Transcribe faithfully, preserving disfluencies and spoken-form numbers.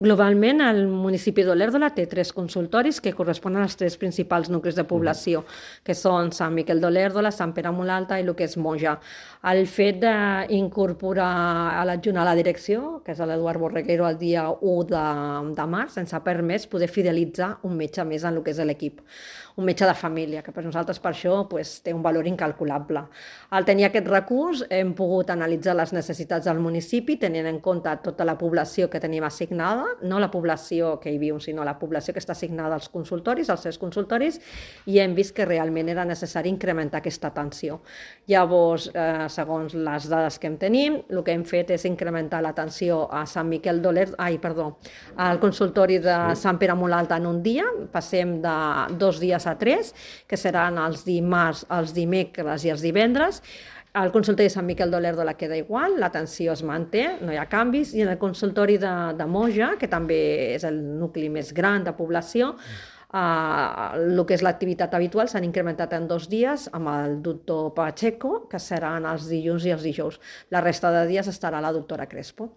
Globalment, el municipi d'Olèrdola té tres consultoris que corresponen als tres principals nuclis de població, que són Sant Miquel d'Olèrdola, Sant Pere Molt Alta i el que és Moja. El fet d'incorporar a l'adjunt a la direcció, que és l'Eduard Borreguero, el dia u de, de març, ens ha permès poder fidelitzar un metge més en el que és l'equip, un metge de família, que per nosaltres per això pues, té un valor incalculable. Al tenir aquest recurs hem pogut analitzar les necessitats del municipi, tenint en compte tota la població que tenim assignada, no la població que hi viu, sinó la població que està assignada als consultoris, als seus consultoris, i hem vist que realment era necessari incrementar aquesta atenció. Llavors, eh, segons les dades que en tenim, el que hem fet és incrementar l'atenció a Sant Miquel d'Olèrdola, ai, perdó, al consultori de Sant Pere Molt Alta en un dia, passem de dos dies a tres, que seran els dimarts, els dimecres i els divendres. El consultori de Sant Miquel d'Olèrdola queda igual, l'atenció es manté, no hi ha canvis, i en el consultori de, de Moja, que també és el nucli més gran de població, eh, el que és l'activitat habitual s'han incrementat en dos dies amb el doctor Pacheco, que seran els dilluns i els dijous. La resta de dies estarà la doctora Crespo.